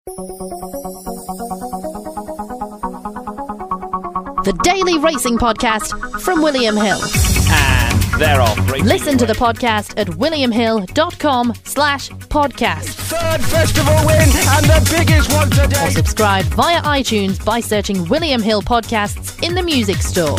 The Daily Racing Podcast from William Hill. And they're off. Listen to the podcast at williamhill.com/podcast. Third festival win and the biggest one today. Or subscribe via iTunes by searching William Hill Podcasts in the music store.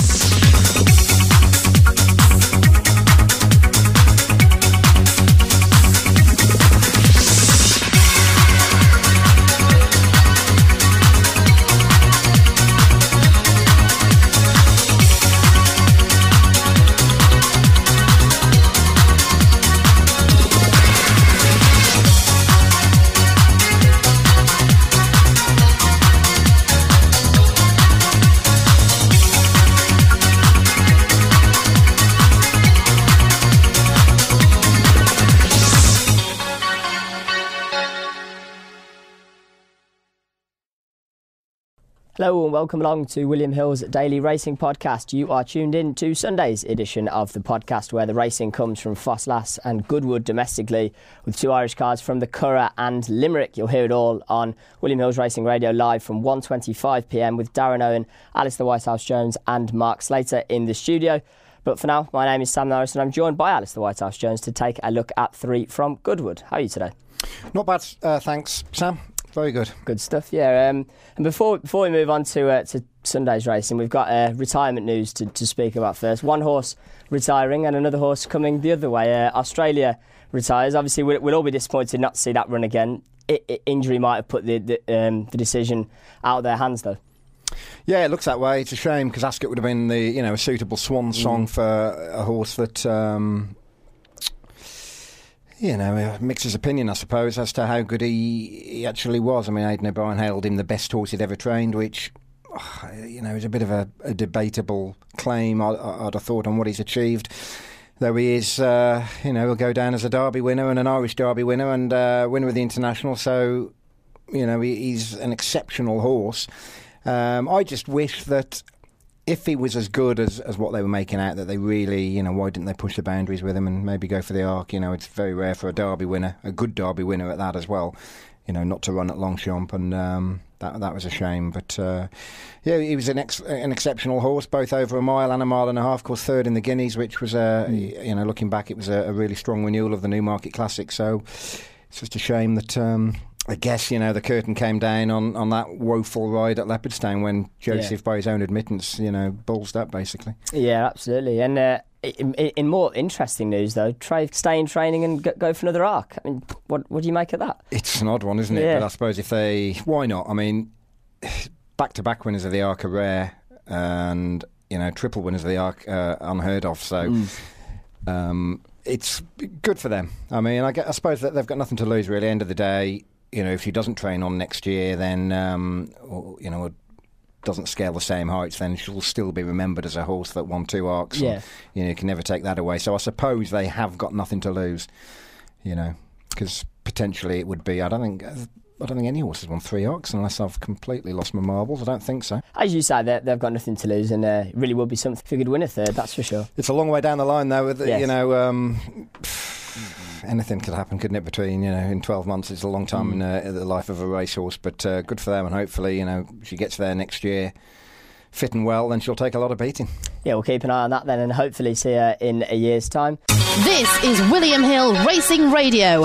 Hello and welcome along to William Hill's Daily Racing Podcast. You are tuned in to Sunday's edition of the podcast where the racing comes from Fosslas and Goodwood domestically with two Irish cars from the Curragh and Limerick. You'll hear it all on William Hill's Racing Radio live from 1:25pm with Darren Owen, Alistair Whitehouse-Jones and Mark Slater in the studio. But for now, my name is Sam Norris and I'm joined by Alistair Whitehouse-Jones to take a look at three from Goodwood. How are you today? Not bad, thanks, Sam. Very good. Good stuff, yeah. And before we move on to Sunday's racing, we've got retirement news to speak about first. One horse retiring and another horse coming the other way. Australia retires. Obviously, we'll all be disappointed not to see that run again. Injury might have put the decision out of their hands, though. Yeah, it looks that way. It's a shame because Ascot would have been a suitable swan song for a horse that... mixed his opinion, I suppose, as to how good he actually was. I mean, Aidan O'Brien hailed him the best horse he'd ever trained, which, is a bit of a debatable claim, I'd have thought, on what he's achieved. Though he is, he'll go down as a Derby winner and an Irish Derby winner and winner of the International. So, he's an exceptional horse. I just wish that if he was as good as what they were making out, that they really, why didn't they push the boundaries with him and maybe go for the Arc? It's very rare for a Derby winner, a good Derby winner at that as well, not to run at Longchamp, and that was a shame. But, he was an exceptional horse, both over a mile and a mile and a half. Of course, third in the Guineas, which was, looking back, it was a really strong renewal of the Newmarket Classic. So it's just a shame that... I guess, the curtain came down on that woeful ride at Leopardstown when Joseph, by his own admittance, ballsed up, basically. Yeah, absolutely. And in more interesting news, though, stay in training and go for another Arc. I mean, what do you make of that? It's an odd one, isn't it? Yeah. But I suppose why not? I mean, back-to-back winners of the Arc are rare and, triple winners of the Arc unheard of, so... it's good for them. I mean, I suppose that they've got nothing to lose, really. End of the day... if he doesn't train on next year, then, doesn't scale the same heights, then she'll still be remembered as a horse that won two Arcs. Yeah. And, you can never take that away. So I suppose they have got nothing to lose, because potentially it would be, I don't think any horse has won three Arcs unless I've completely lost my marbles. I don't think so. As you say, they've got nothing to lose, and it really would be something if you could win a third, that's for sure. It's a long way down the line, though, anything could happen, couldn't it? Between, in 12 months, it's a long time in the life of a racehorse, but good for them, and hopefully, she gets there next year fit and well, then she'll take a lot of beating. Yeah, we'll keep an eye on that then, and hopefully see her in a year's time. This is William Hill Racing Radio.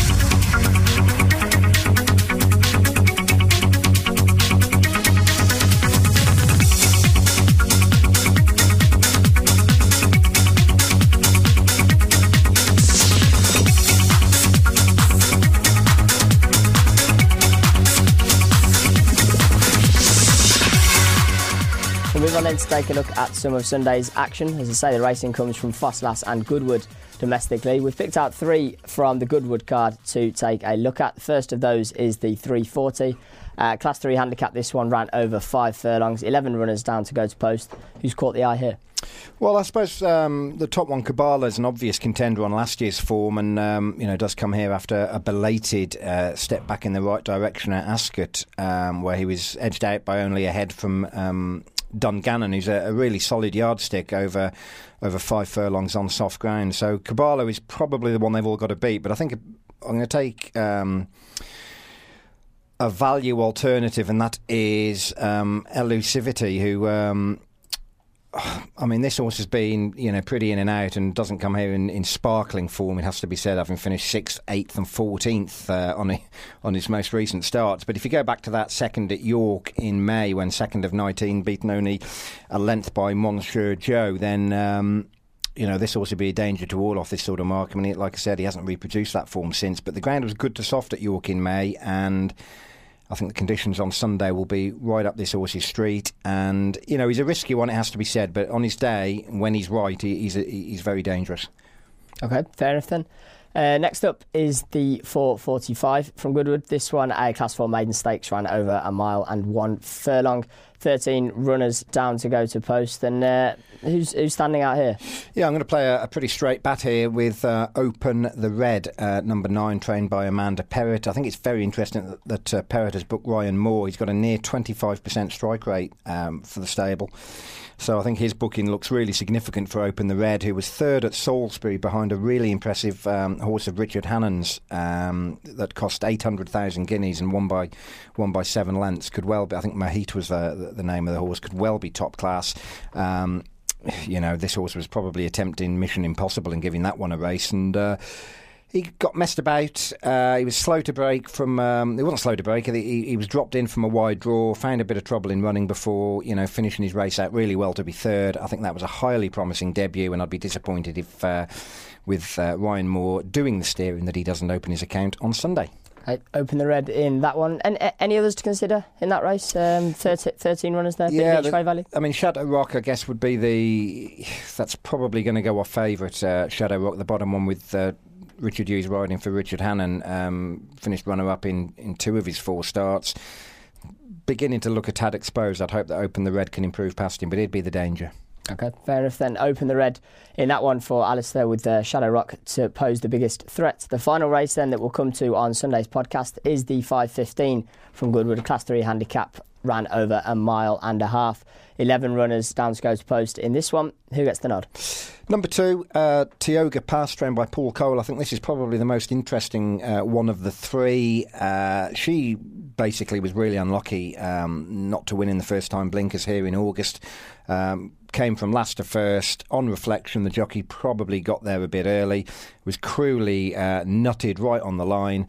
Move on then to take a look at some of Sunday's action. As I say, the racing comes from Fosslas and Goodwood domestically. We've picked out three from the Goodwood card to take a look at. The first of those is the 340. Class 3 handicap, this one ran over 5 furlongs, 11 runners down to go to post. Who's caught the eye here? Well, I suppose the top one, Kabbalah, is an obvious contender on last year's form, and does come here after a belated step back in the right direction at Ascot, where he was edged out by only a head from Dungannon, who's a really solid yardstick over 5 furlongs on soft ground. So Kabbalah is probably the one they've all got to beat, but I think I'm going to take a value alternative, and that is Elusivity, who... I mean, this horse has been, pretty in and out and doesn't come here in sparkling form, it has to be said, having finished 6th, 8th and 14th on his most recent starts. But if you go back to that second at York in May, when second of 19, beaten only a length by Monsieur Joe, then... this horse would be a danger to all off this sort of mark. I mean, like I said, he hasn't reproduced that form since, but the ground was good to soft at York in May, and I think the conditions on Sunday will be right up this horse's street. And, he's a risky one, it has to be said, but on his day, when he's right, he's very dangerous. OK, fair enough then. Next up is the 4:45 from Goodwood. This one, a Class 4 maiden stakes, ran over a mile and 1 furlong. 13 runners down to go to post. And who's standing out here? Yeah, I'm going to play a pretty straight bat here with Open the Red, number 9, trained by Amanda Perrott. I think it's very interesting that Perrott has booked Ryan Moore. He's got a near 25% strike rate for the stable. So I think his booking looks really significant for Open the Red, who was third at Salisbury behind a really impressive horse of Richard Hannon's that cost 800,000 guineas and won by 7 lengths. Could well be, I think Mahit was the name of the horse, could well be top class. This horse was probably attempting Mission Impossible and giving that one a race, and he got messed about. He was slow to break from... he wasn't slow to break. He was dropped in from a wide draw, found a bit of trouble in running before, finishing his race out really well to be third. I think that was a highly promising debut, and I'd be disappointed if, with Ryan Moore doing the steering, that he doesn't open his account on Sunday. Open the Red in that one. And any others to consider in that race? 13 runners there. Yeah, Trade value. I mean, Shadow Rock, I guess, would be that's probably going to go off favourite. Shadow Rock, the bottom one with Richard Hughes riding for Richard Hannon, finished runner-up in 2 of his 4 starts. Beginning to look a tad exposed. I'd hope that Open the Red can improve past him, but he'd be the danger. OK, fair enough then. Open the Red in that one for Alistair, with Shadow Rock to pose the biggest threat. The final race then that we'll come to on Sunday's podcast is the 5:15 from Goodwood, a Class 3 handicap, ran over a mile and a half. 11 runners down to go to post in this one. Who gets the nod? Number 2, Tioga Pass, trained by Paul Cole. I think this is probably the most interesting one of the 3. She basically was really unlucky not to win in the first time blinkers here in August. Came from last to first. On reflection, the jockey probably got there a bit early. Was cruelly nutted right on the line.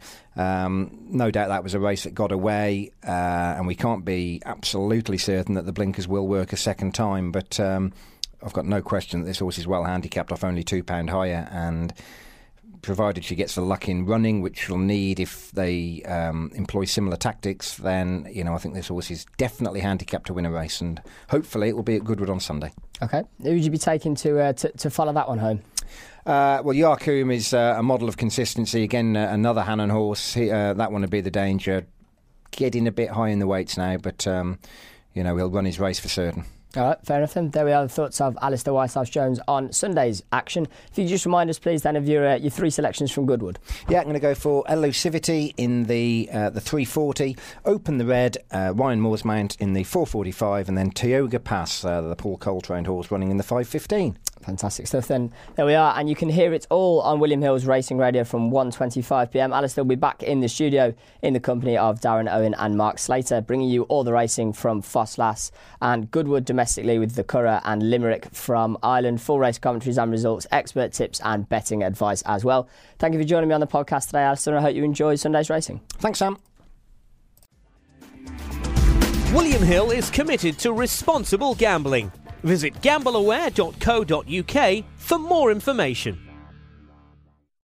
No doubt that was a race that got away, and we can't be absolutely certain that the blinkers will work a second time, but I've got no question that this horse is well handicapped off only £2 higher, and provided she gets the luck in running, which she'll need if they employ similar tactics, then I think this horse is definitely handicapped to win a race, and hopefully it will be at Goodwood on Sunday. OK, who would you be taking to follow that one home? Well, Yarkoom is a model of consistency. Again, another Hannon horse. That one would be the danger. Getting a bit high in the weights now, but he'll run his race for certain. All right, fair enough then. There we are, the thoughts of Alistair Whitehouse-Jones on Sunday's action. If you could just remind us, please, then, of your 3 selections from Goodwood. Yeah, I'm going to go for Elusivity in the 3:40, Open the Red, Ryan Moore's Mount in the 4:45, and then Tioga Pass, the Paul Cole trained horse, running in the 5:15. Fantastic stuff then. There we are, and you can hear it all on William Hill's Racing Radio from 1:25pm. Alistair will be back in the studio in the company of Darren Owen and Mark Slater, bringing you all the racing from Fosslas and Goodwood domestically with the Curragh and Limerick from Ireland. Full race commentaries and results, expert tips and betting advice as well. Thank you for joining me on the podcast today, Alistair, and I hope you enjoyed Sunday's racing. Thanks, Sam. William Hill is committed to responsible gambling. Visit gambleaware.co.uk for more information.